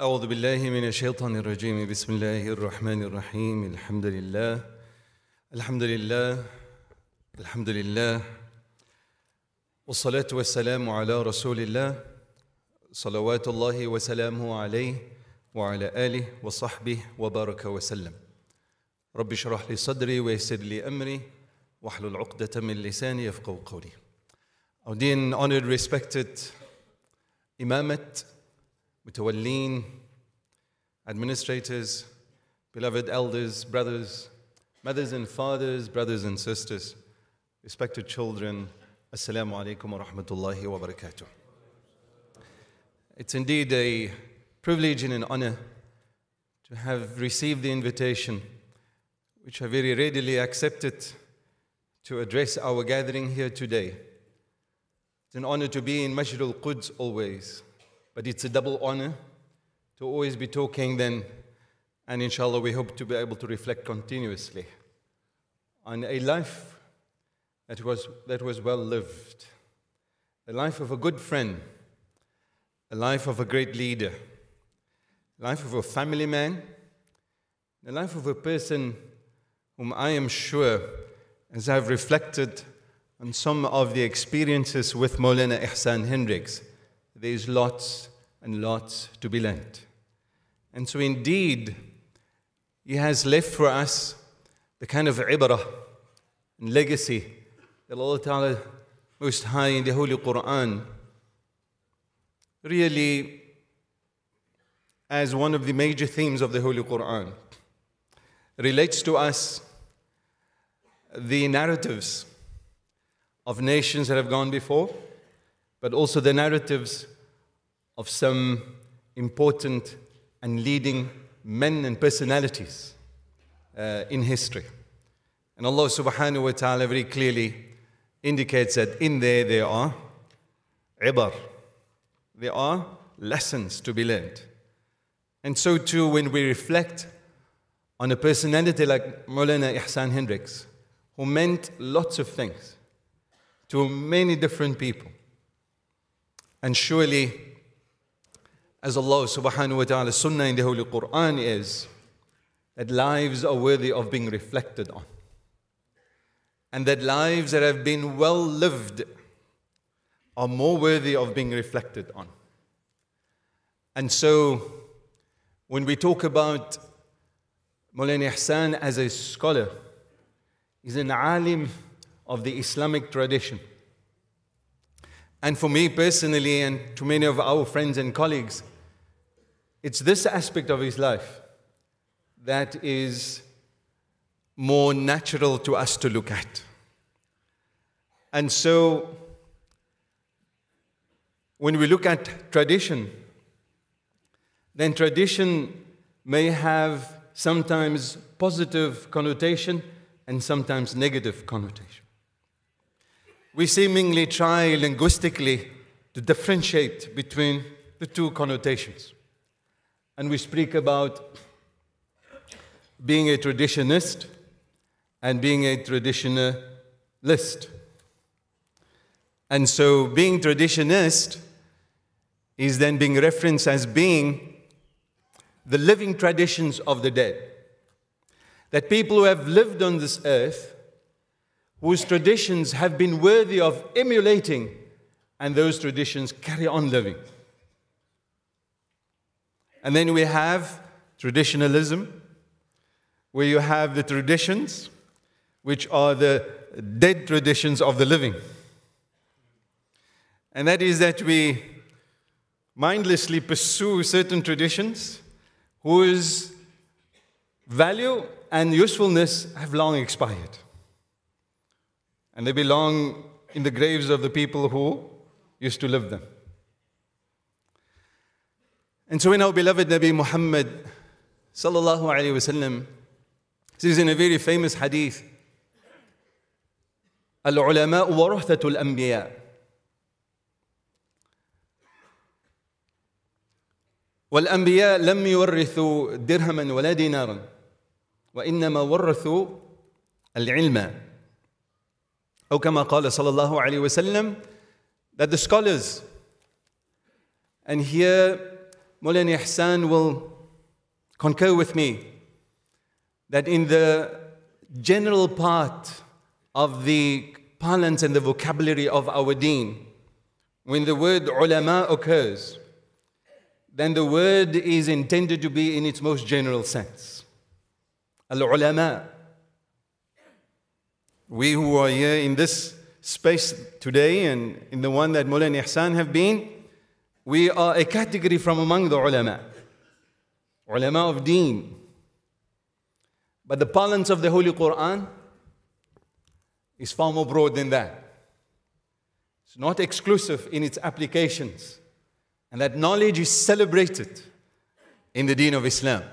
أعوذ بالله من الشيطان الرجيم بسم الله الرحمن الرحيم الحمد لله والصلاة والسلام على رسول الله صلوات الله وسلامه عليه وعلى آله وصحبه وبارك وسلم. رب اشرح لي صدري ويسر لي أمري واحلل عقدة من لساني يفقهوا قولي. Our dear and honored, respected Imamat, Mutawallin, administrators, beloved elders, brothers, mothers and fathers, brothers and sisters, respected children, Assalamu alaikum wa rahmatullahi wa barakatuh. It's indeed a privilege and an honor to have received the invitation, which I very readily accepted, to address our gathering here today. It's an honor to be in Masjid al-Quds always, but it's a double honor to always be talking then, and inshallah we hope to be able to reflect continuously on a life that was well lived, a life of a good friend, a life of a great leader, a life of a family man, the life of a person whom I am sure, as I've reflected on some of the experiences with Maulana Ihsan Hendricks, there is lots and lots to be learned. And so indeed, he has left for us the kind of ibrah and legacy that Allah Ta'ala Most High in the Holy Quran really, as one of the major themes of the Holy Quran, relates to us the narratives of nations that have gone before, but also the narratives of some important and leading men and personalities in history. And Allah subhanahu wa ta'ala very clearly indicates that in there are ibar, there are lessons to be learned. And so too, when we reflect on a personality like Maulana Ihsan Hendricks, who meant lots of things to many different people, and surely, as Allah subhanahu wa ta'ala sunnah in the Holy Quran is, that lives are worthy of being reflected on. And that lives that have been well lived are more worthy of being reflected on. And so, when we talk about Maulana Ihsan as a scholar, he's an alim of the Islamic tradition. And for me personally, and to many of our friends and colleagues, it's this aspect of his life that is more natural to us to look at. And so, when we look at tradition, then tradition may have sometimes positive connotation and sometimes negative connotation. We seemingly try linguistically to differentiate between the two connotations. And we speak about being a traditionist and being a traditionalist. And so being traditionist is then being referenced as being the living traditions of the dead. That people who have lived on this earth, whose traditions have been worthy of emulating, and those traditions carry on living. And then we have traditionalism, where you have the traditions, which are the dead traditions of the living. And that is that we mindlessly pursue certain traditions whose value and usefulness have long expired. And they belong in the graves of the people who used to live them. And so when our beloved Nabi Muhammad sallallahu alayhi wasallam says in a very famous hadith, Al-ulama'u warathatul anbiya. والأنبياء لم يورثوا درهما ولا دينارا وإنما ورثوا العلم. أو كما قال صلى الله عليه وسلم, that the scholars, and here Mawlana Ihsan will concur with me that in the general part of the parlance and the vocabulary of our deen, when the word ulama occurs, then the word is intended to be in its most general sense. Al-ulama. We who are here in this space today and in the one that Mawlana Ihsan have been, we are a category from among the ulama. Ulama of deen. But the parlance of the Holy Quran is far more broad than that. It's not exclusive in its applications. And that knowledge is celebrated in the deen of Islam.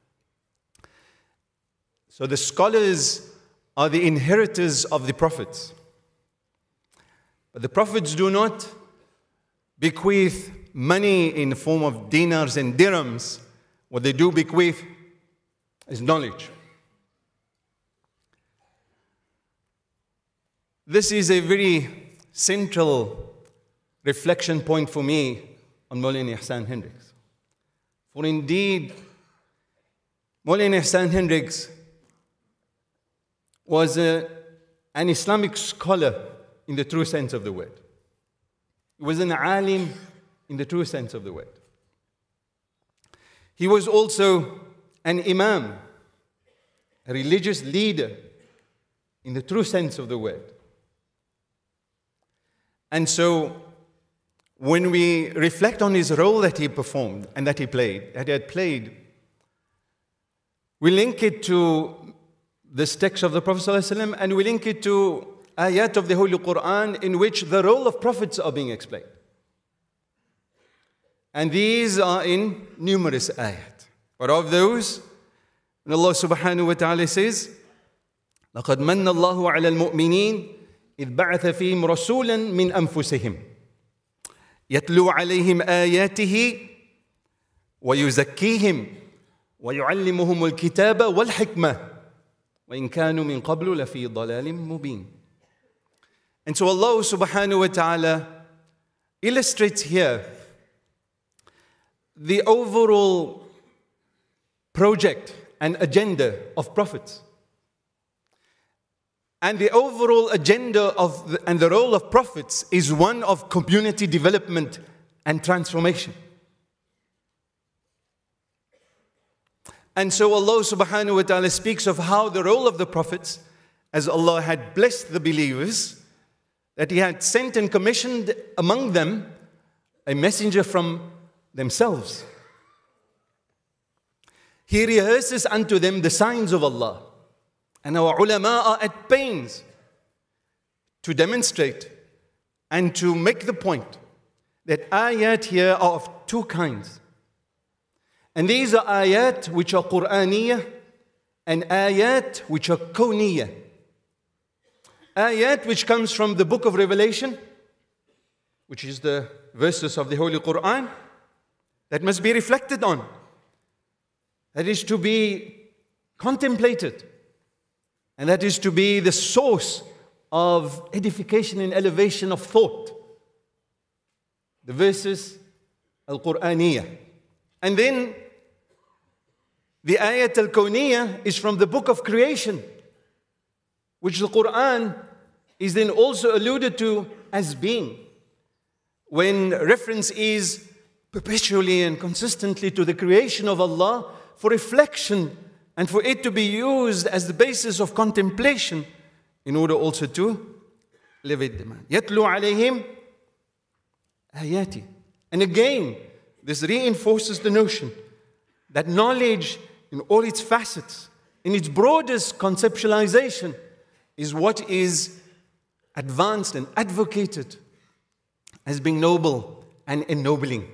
So the scholars are the inheritors of the prophets. But the prophets do not bequeath money in the form of dinars and dirhams. What they do bequeath is knowledge. This is a very central reflection point for me on Mawlana Ihsan Hendricks. For indeed, Mawlana Ihsan Hendricks was an Islamic scholar in the true sense of the word. He was an alim in the true sense of the word. He was also an imam, a religious leader in the true sense of the word. And so, when we reflect on his role that he performed and that he had played, we link it to this text of the Prophet ﷺ and we link it to ayat of the Holy Quran in which the role of prophets are being explained. And these are in numerous ayat. But of those, when Allah subhanahu wa ta'ala says, لَقَدْ مَنَّ اللَّهُ عَلَى الْمُؤْمِنِينَ إِذْ بَعَثَ فِيهِمْ رَسُولًا مِنْ أَنفُسِهِمْ يَتْلُو عَلَيْهِمْ آيَاتِهِ وَيُزَكِّيهِمْ وَيُعَلِّمُهُمُ الْكِتَابَ وَالْحِكْمَةَ وَإِنْ كَانُوا مِنْ قَبْلُ لَفِي ضَلَالٍ مُبِينٍ. And so Allah subhanahu wa ta'ala illustrates here the overall project and agenda of prophets. And the overall agenda and the role of prophets is one of community development and transformation. And so Allah subhanahu wa ta'ala speaks of how the role of the prophets, as Allah had blessed the believers, that He had sent and commissioned among them a messenger from themselves. He rehearses unto them the signs of Allah. And our ulama are at pains to demonstrate and to make the point that ayat here are of two kinds. And these are ayat which are Qur'aniyah and ayat which are kawniyah. Ayat which comes from the book of Revelation, which is the verses of the Holy Quran, that must be reflected on. That is to be contemplated. And that is to be the source of edification and elevation of thought. The verses Al-Qur'aniyah. And then the ayat Al-Kawniyah is from the book of creation, which the Quran is then also alluded to as being, when reference is perpetually and consistently to the creation of Allah for reflection and for it to be used as the basis of contemplation in order also to elevate them. يَتْلُو عَلَيْهِمْ ayati. And again, this reinforces the notion that knowledge in all its facets, in its broadest conceptualization, is what is advanced and advocated as being noble and ennobling.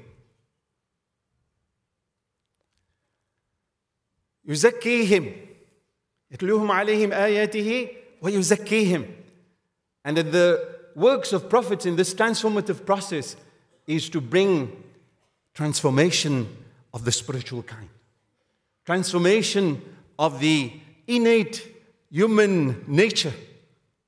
يُزَكِّيهِمْ يَتْلُوهُمْ عَلَيْهِمْ آيَاتِهِ وَيُزَكِّيهِمْ. And that the works of prophets in this transformative process is to bring transformation of the spiritual kind. Transformation of the innate human nature.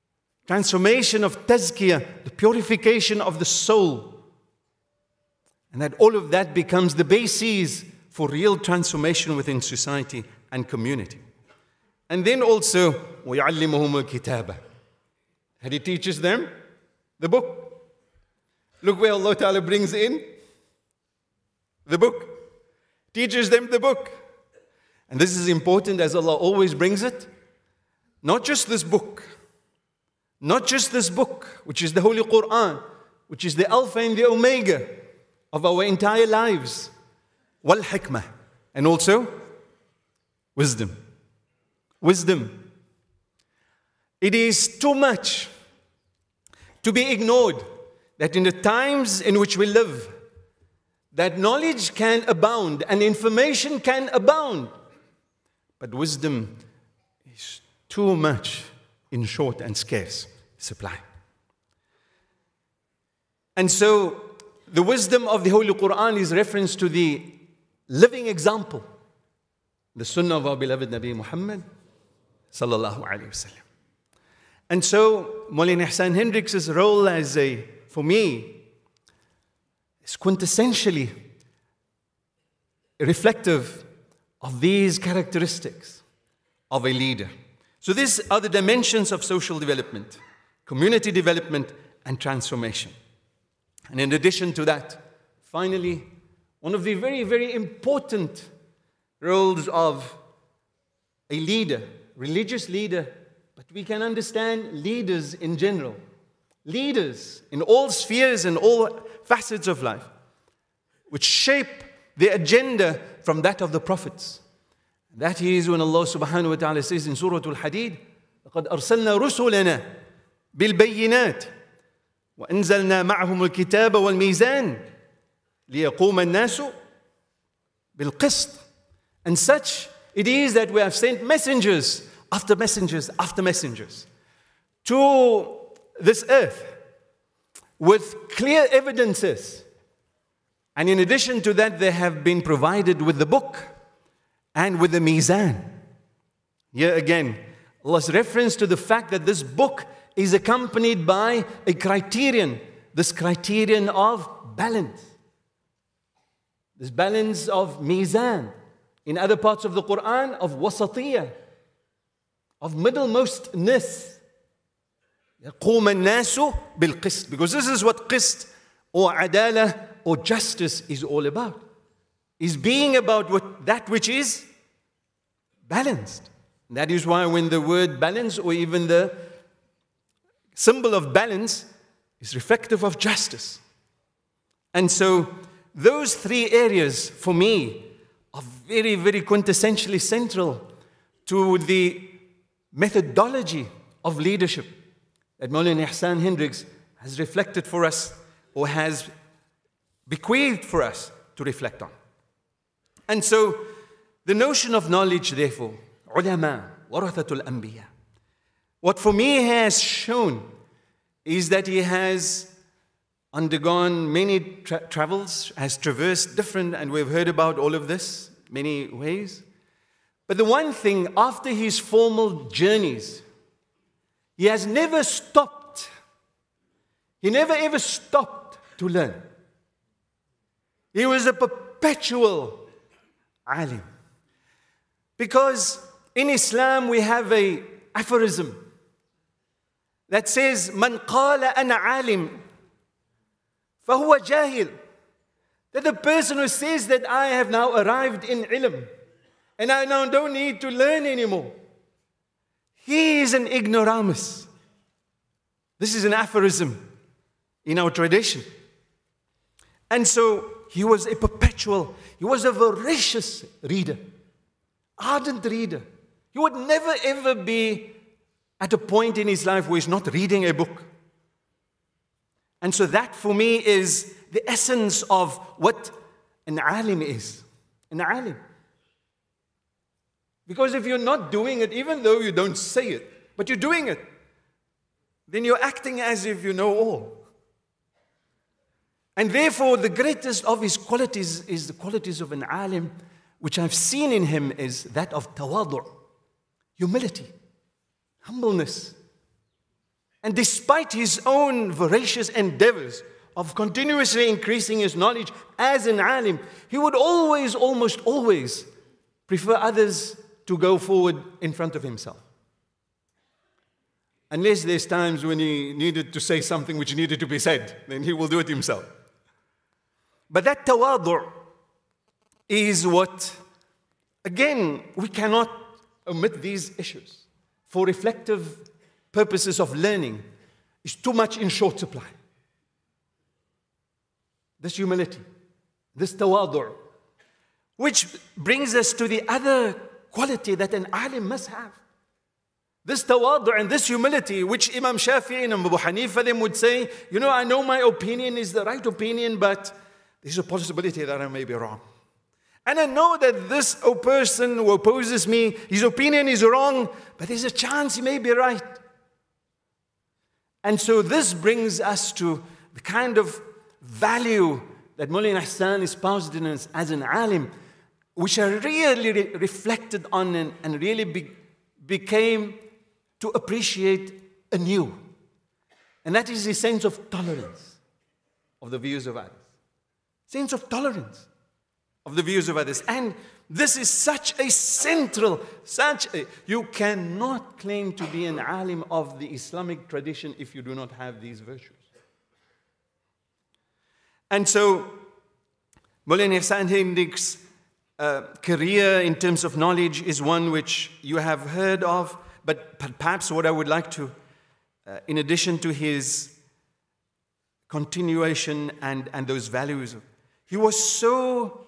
Transformation of tazkiyah, the purification of the soul. And that all of that becomes the basis for real transformation within society and community. And then also, وَيُعَلِّمُهُمُ الْكِتَابَ. And He teaches them the book. Look where Allah Ta'ala brings in the book. Teaches them the book. And this is important, as Allah always brings it. Not just this book. Not just this book, which is the Holy Quran, which is the Alpha and the Omega of our entire lives. Wal hikmah. And also, wisdom. Wisdom. It is too much to be ignored that in the times in which we live, that knowledge can abound and information can abound. But wisdom is too much in short and scarce supply. And so, the wisdom of the Holy Quran is reference to the living example, the Sunnah of our beloved Nabi Muhammad sallallahu alaihi wasallam. And so, Maulana Ihsan Hendricks' role for me, is quintessentially reflective of these characteristics of a leader. So these are the dimensions of social development, community development, and transformation. And in addition to that, finally, one of the very, very important roles of a leader, religious leader, but we can understand leaders in general, leaders in all spheres and all facets of life, which shape the agenda from that of the prophets. That is when Allah subhanahu wa ta'ala says in Surah Al-Hadid, لَقَدْ أَرْسَلْنَا رُسُلَنَا بِالْبَيِّنَاتِ وَأَنزَلْنَا مَعَهُمُ الْكِتَابَ وَالْمِيزَانِ لِيَقُومَ النَّاسُ بِالْقِسْطِ. And such it is that we have sent messengers after messengers after messengers to this earth with clear evidences. And in addition to that, they have been provided with the book and with the mizan. Here again, Allah's reference to the fact that this book is accompanied by a criterion, this criterion of balance. This balance of mizan. In other parts of the Quran, of wasatiyah, of middlemostness. يَقُومَ النَّاسُ بِالْقِسْطِ. Because this is what qist or adalah or justice is all about. Is being about that which is balanced. That is why when the word balance or even the symbol of balance is reflective of justice. And so those three areas for me are very, very quintessentially central to the methodology of leadership that Maulana Ihsan Hendricks has reflected for us or has bequeathed for us to reflect on. And so the notion of knowledge, therefore, ulama, warathatul anbiya, what for me has shown is that he has undergone many travels, has traversed different, and we've heard about all of this, many ways. But the one thing, after his formal journeys, he has never stopped. He never ever stopped to learn. He was a perpetual alim. Because in Islam we have an aphorism that says, "Man qala ana alim, fahuwa jahil." That the person who says that I have now arrived in ilm and I now don't need to learn anymore, he is an ignoramus. This is an aphorism in our tradition. And so he was a perpetual, he was a voracious reader, ardent reader. He would never ever be at a point in his life where he's not reading a book. And so that for me is the essence of what an alim is. An alim. Because if you're not doing it, even though you don't say it, but you're doing it, then you're acting as if you know all. And therefore, the greatest of his qualities is the qualities of an alim, which I've seen in him is that of tawadu', humility, humbleness. And despite his own voracious endeavors of continuously increasing his knowledge as an alim, he would always, almost always, prefer others to go forward in front of himself. Unless there's times when he needed to say something which needed to be said, then he will do it himself. But that tawadu' is what, again, we cannot omit these issues. For reflective purposes of learning, is too much in short supply. This humility, this tawadu', which brings us to the other quality that an alim must have. This tawadu' and this humility, which Imam Shafi'i and Abu Hanifa them would say, you know, I know my opinion is the right opinion, but there's a possibility that I may be wrong. And I know that this person who opposes me, his opinion is wrong, but there's a chance he may be right. And so this brings us to the kind of value that Mawlana Ihsan espoused in us as an alim, which I really reflected on and really became to appreciate anew. And that is the sense of tolerance of the views of others. Sense of tolerance of the views of others. And this is such a central, you cannot claim to be an alim of the Islamic tradition if you do not have these virtues. And so, Mawlana Ihsan Hindik's career in terms of knowledge is one which you have heard of, but perhaps what I would like to, in addition to his continuation and those values, he was so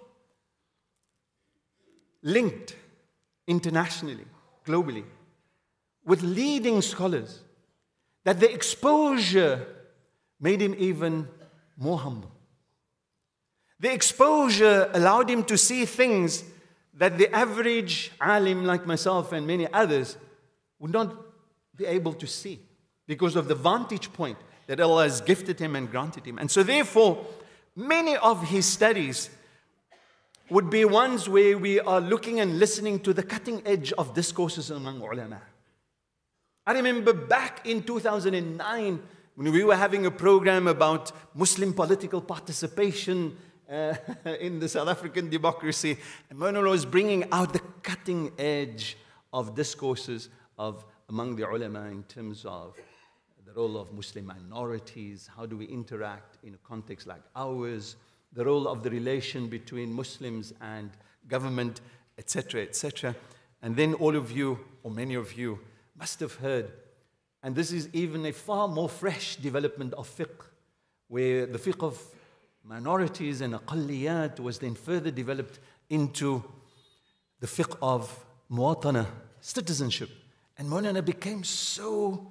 linked internationally, globally, with leading scholars that the exposure made him even more humble. The exposure allowed him to see things that the average alim like myself and many others would not be able to see because of the vantage point that Allah has gifted him and granted him. And so therefore, many of his studies would be ones where we are looking and listening to the cutting edge of discourses among ulama. I remember back in 2009 when we were having a program about Muslim political participation in the South African democracy, and Mawlana was bringing out the cutting edge of discourses among the ulama in terms of the role of Muslim minorities, how do we interact in a context like ours, the role of the relation between Muslims and government, etc., etc. And then all of you, or many of you, must have heard, and this is even a far more fresh development of fiqh, where the fiqh of minorities and aqalliyat was then further developed into the fiqh of muwatana, citizenship. And Mawlana became so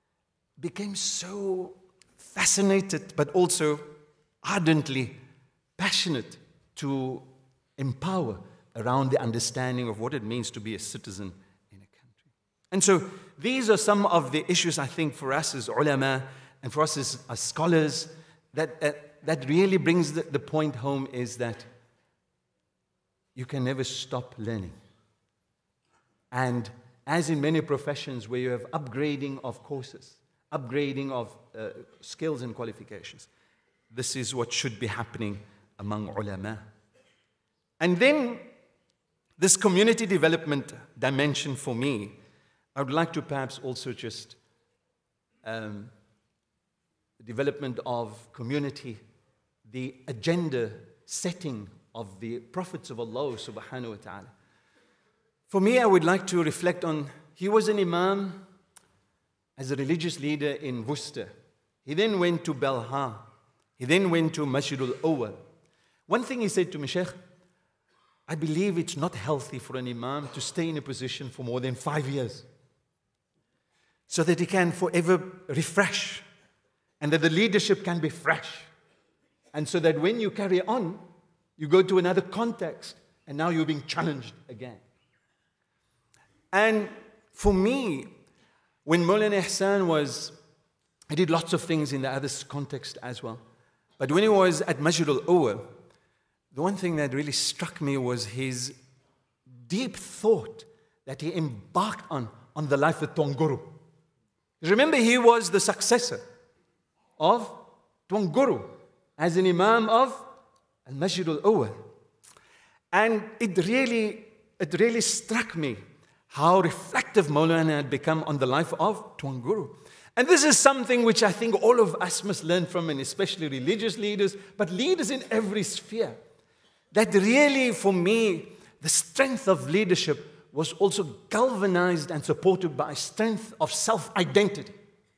fascinated, but also ardently passionate to empower around the understanding of what it means to be a citizen in a country. And so these are some of the issues, I think, for us as ulama and for us as scholars that really brings the point home, is that you can never stop learning. And as in many professions where you have upgrading of courses, upgrading of skills and qualifications, this is what should be happening among ulama. And then this community development dimension for me, I would like to perhaps also just development of community, the agenda setting of the prophets of Allah subhanahu wa ta'ala. For me, I would like to reflect on, he was an imam as a religious leader in Worcester. He then went to Belha. He then went to Masjid al-Awwal. One thing he said to me, Sheikh, I believe it's not healthy for an imam to stay in a position for more than 5 years, so that he can forever refresh, and that the leadership can be fresh. And so that when you carry on, you go to another context, and now you're being challenged again. And for me, when Mawlana Ihsan he did lots of things in the other context as well. But when he was at Masjid al-Awwal, the one thing that really struck me was his deep thought that he embarked on the life of Tuan Guru. Remember, he was the successor of Tuan Guru, as an Imam of Al-Masjid Al-Awwal. And it really struck me how reflective Maulana had become on the life of Tuan Guru. And this is something which I think all of us must learn from, and especially religious leaders, but leaders in every sphere. That really, for me, the strength of leadership was also galvanized and supported by a strength of self-identity.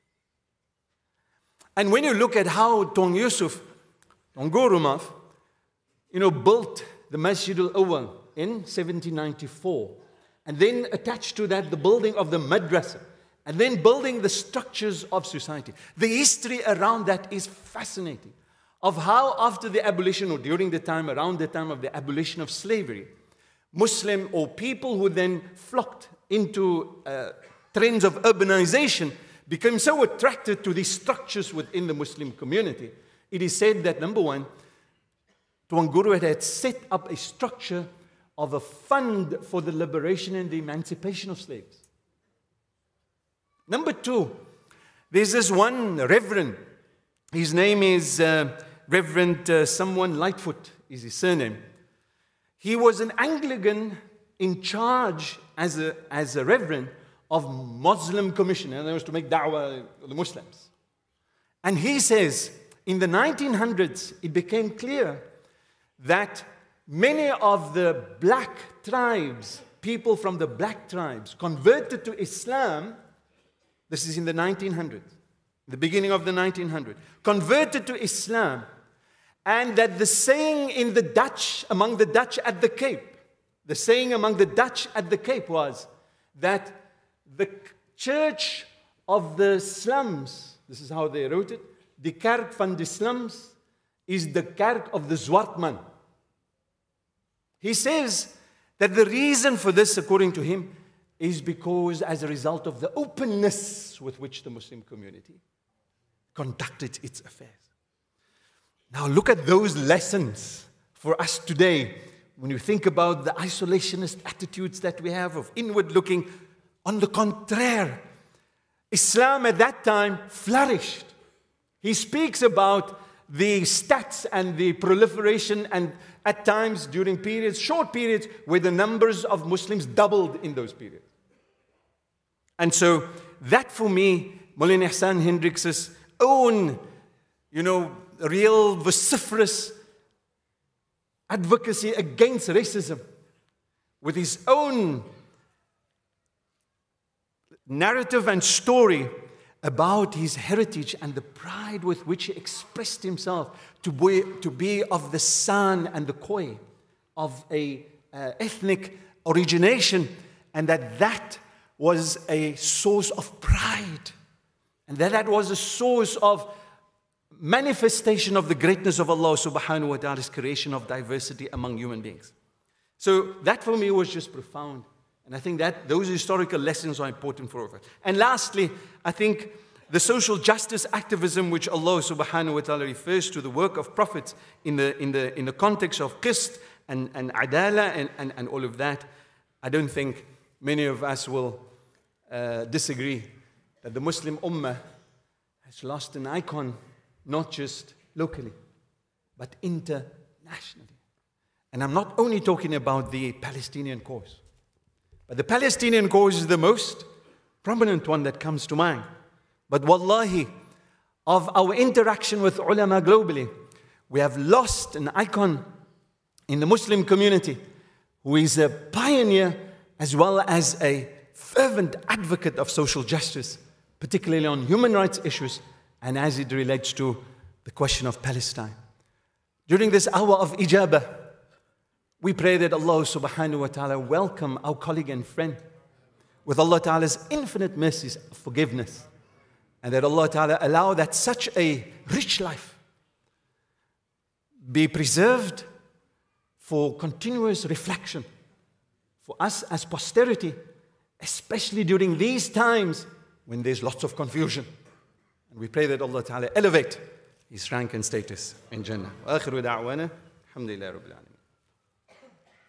And when you look at how Tuan Yusuf, Tuan Guru Maaf, built the Masjid Al-Awwal in 1794, and then attached to that the building of the madrasa, and then building the structures of society. The history around that is fascinating, of how after the abolition, or during the time, around the time of the abolition of slavery, Muslim or people who then flocked into trends of urbanization became so attracted to these structures within the Muslim community. It is said that, number one, Tuan Guru had set up a structure of a fund for the liberation and the emancipation of slaves. Number two, there's this one reverend. His name is Reverend someone Lightfoot is his surname. He was an Anglican in charge as a reverend of Muslim Commission, and that was to make da'wah to the Muslims. And he says, in the 1900s, it became clear that many of the black tribes, people from the black tribes, converted to Islam. This is in the 1900s, the beginning of the 1900s, converted to Islam, and that the saying in the Dutch, among the Dutch at the Cape, the saying among the Dutch at the Cape was that the church of the slums, this is how they wrote it, the kerk van de slums is the kerk of the zwart man. He says that the reason for this, according to him, is because as a result of the openness with which the Muslim community conducted its affairs. Now look at those lessons for us today when you think about the isolationist attitudes that we have of inward looking. On the contraire, Islam at that time flourished. He speaks about the stats and the proliferation, and at times during periods, short periods, where the numbers of Muslims doubled in those periods. And so that for me, Maulana Ihsan Hendricks' own, real vociferous advocacy against racism, with his own narrative and story about his heritage and the pride with which he expressed himself to be of the San and the Khoi, of a ethnic origination, and that was a source of pride, and that was a source of manifestation of the greatness of Allah subhanahu wa ta'ala's creation of diversity among human beings. So that for me was just profound. And I think that those historical lessons are important for all of us. And lastly, I think the social justice activism which Allah subhanahu wa ta'ala refers to the work of prophets in the context of qist and adala and all of that, I don't think many of us will disagree that the Muslim Ummah has lost an icon, not just locally, but internationally. And I'm not only talking about the Palestinian cause, but the Palestinian cause is the most prominent one that comes to mind. But wallahi, of our interaction with ulama globally, we have lost an icon in the Muslim community who is a pioneer as well as a fervent advocate of social justice, particularly on human rights issues and as it relates to the question of Palestine. During this hour of ijabah, we pray that Allah subhanahu wa ta'ala welcome our colleague and friend with Allah ta'ala's infinite mercies of forgiveness, and that Allah ta'ala allow that such a rich life be preserved for continuous reflection for us as posterity, especially during these times when there's lots of confusion. And we pray that Allah ta'ala elevate his rank and status in Jannah. Wa akhiru da'wana, alhamdulillah rabbil alamin.